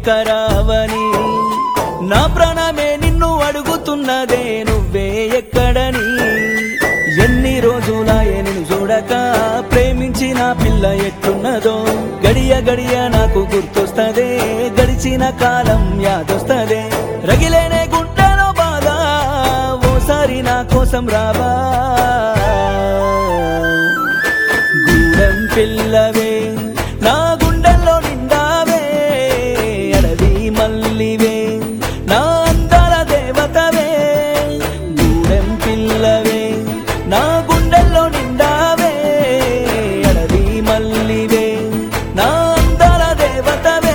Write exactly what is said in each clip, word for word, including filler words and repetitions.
కరావని నా ప్రాణమే నిన్ను అడుగుతున్నదే నువ్వే ఎక్కడని ఎన్ని రోజులాయే నిన్ను చూడక ప్రేమించిన పిల్ల ఎట్టున్నదో గడియ గడియ నాకు గుర్తొస్తదే గడిచిన కాలం యాదొస్తదే రగిలేనే గుండెలో బాధ ఓసారి నా కోసం రావా గూడెం పిల్లవే నా గుండెల్లో నిండావే అడవి మల్లివే నా అందాల దేవతవే గూడెం పిల్లవే నా గుండెల్లో నిండావే అడవి మల్లివే నా అందాల దేవతవే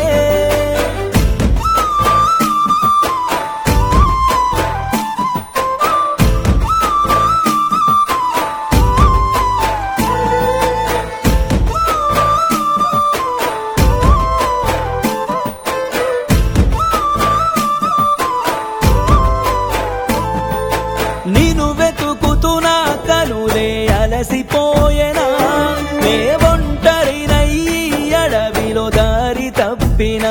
నేను వెతుకుతున్నా కనులే అలసిపోయేనా నే ఒంటరినయ్యి అడవిలో దారి తప్పినా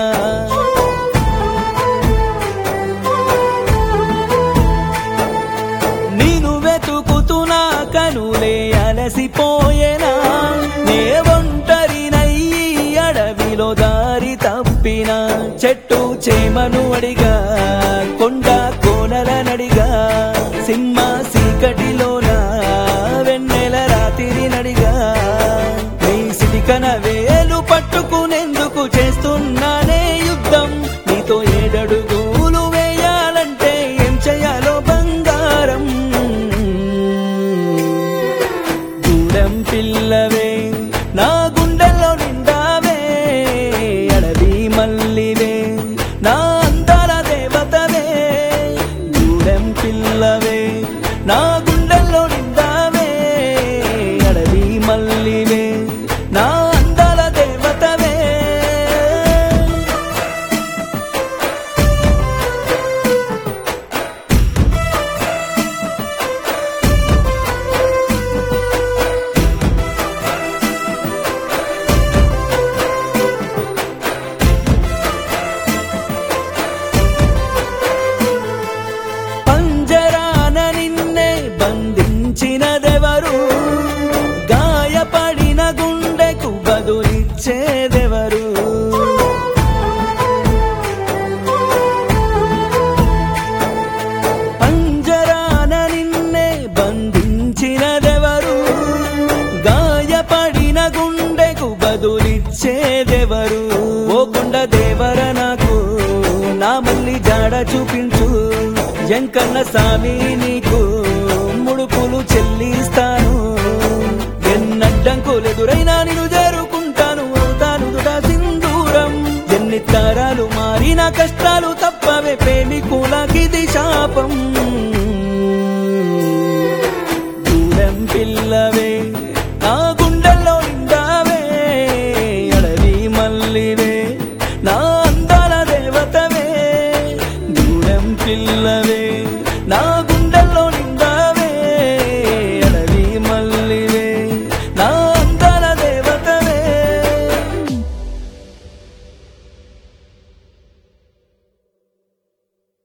నేను వెతుకుతున్నా కనులే అలసిపోయేనా నే ఒంటరినయ్యి అడవిలో దారి తప్పినా చెట్టు చేమను అడిగా కొండ కోనల నడిగా సింహ సీకటిలోన వెన్నెల రాత్రి నడిగా నీ సిటికన వేలు పట్టుకునేందుకు చేస్తున్నానే యుద్ధం నీతో ఏడడుగులు వేయాలంటే ఏం చేయాలో బంగారం గూడెం పిల్లవే నా గుండెల్లో నిండావే అడవి మల్లివే నా అందాల దేవతవే గూడెం పిల్లవే నా గుండెల్లో నిండావే అడవి మల్లివే నా అందాల దేవతవే పంజరాన నిన్నే బంధించినదెవరు గాయపడిన గుండెకు బదులిచ్చేదెవరు పంజరాన నిన్నే బంధించినదెవరు గాయపడిన గుండెకు బదులిచ్చేదెవరు ఓ గుండ దేవర నాకు నా మల్లి జాడ చూపించు ఎంకన్న సామి నీకు ముడుపులు చెల్లిస్తాను ఎన్నడ్డంకులెదురైనా నిన్ను చేరుకుంటాను అవుతాను దుట సింధూరం ఎన్ని తరాలు మారిన కష్టాలు తప్పవే ప్రేమికులకిది శాపం గూడెం పిల్లవే నా గుండెల్లో నిండావే అడవి మల్లివే నా అందాల దేవతవే గూడెం పిల్లవే నా గుండెల్లో